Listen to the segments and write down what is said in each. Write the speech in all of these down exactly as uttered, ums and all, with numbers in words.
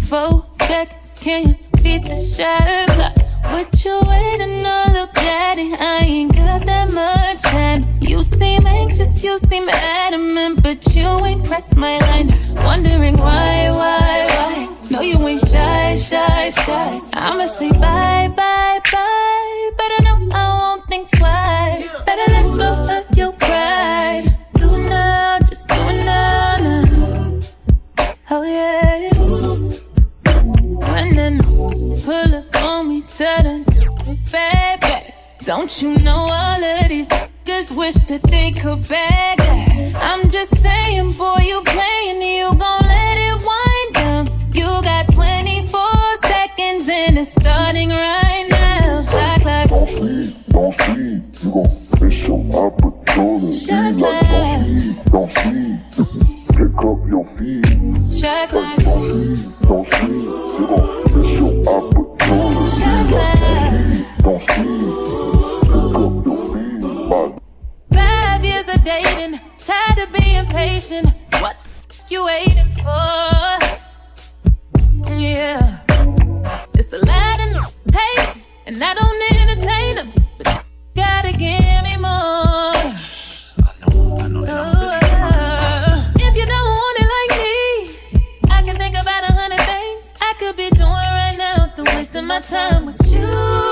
twenty-four seconds, can you beat the shot clock? What you waiting on, little daddy? I ain't got that much time. You seem anxious, you seem adamant, but you ain't pressed my line. Wondering why, why, why? No, you ain't shy, shy, shy. I'ma say bye, bye, bye. Better know I won't think twice. Better let go of your pride. Do it now, just do it now, now. Oh yeah. When then pull up on me, tell them, baby, don't you know all of these niggas wish that they could bag that? I'm just saying, boy, you playing, you gon' let it wind down. You got twenty-four seconds and it's starting right now. Shot clock. Don't sleep, don't sleep, you gon' miss your opportunity. Shot like, clock. don't sleep, don't sleep, pick up your feet. Shot clock. Like, don't sleep, don't sleep, you gon' miss your opportunity. Shot like, don't sleep, don't sleep, pick up your feet. Like, five years of dating, tired of being patient. What the you waiting for? Yeah, it's a lot in the hate, and I don't entertain them, but you gotta give me more. I know, I know, and I'm really Oh, if you don't want it like me, I can think about a hundred things I could be doing right now, than wasting my time with you.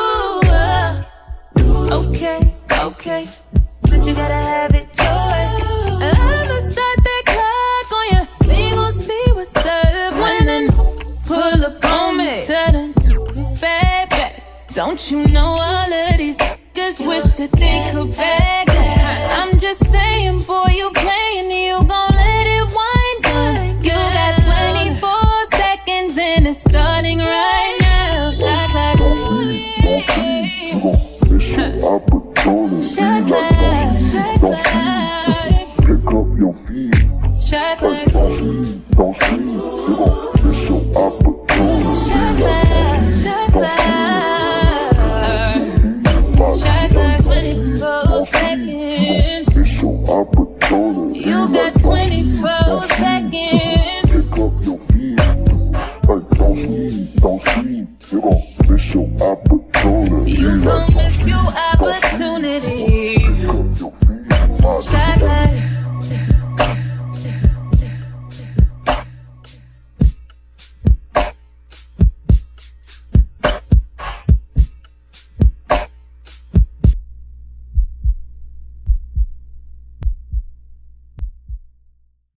Okay, okay, since you gotta have it your way, I'ma start that clock on you. We gon' see what's up when then pull up on me. Tell them, baby, don't you know all of these niggas wish that they could bag that? I'm just saying, boy, you playing, you gon' let it wind down. You got twenty-four seconds and it's starting right now. Shot clock. opportunity. Shot like, clock, don't sleep, shot don't sleep, pick up your feet. Shot Like, clock. don't sleep, don't sleep, you gon' miss your opportunity. Shot like, clock, don't shot clock. sleep, Shot clock, twenty-four seconds. miss your opportunity. You got like, twenty-four seconds. pick up your feet. Like, don't sleep, don't sleep, you gon' miss your opportunity. You gon' like, miss your opportunity.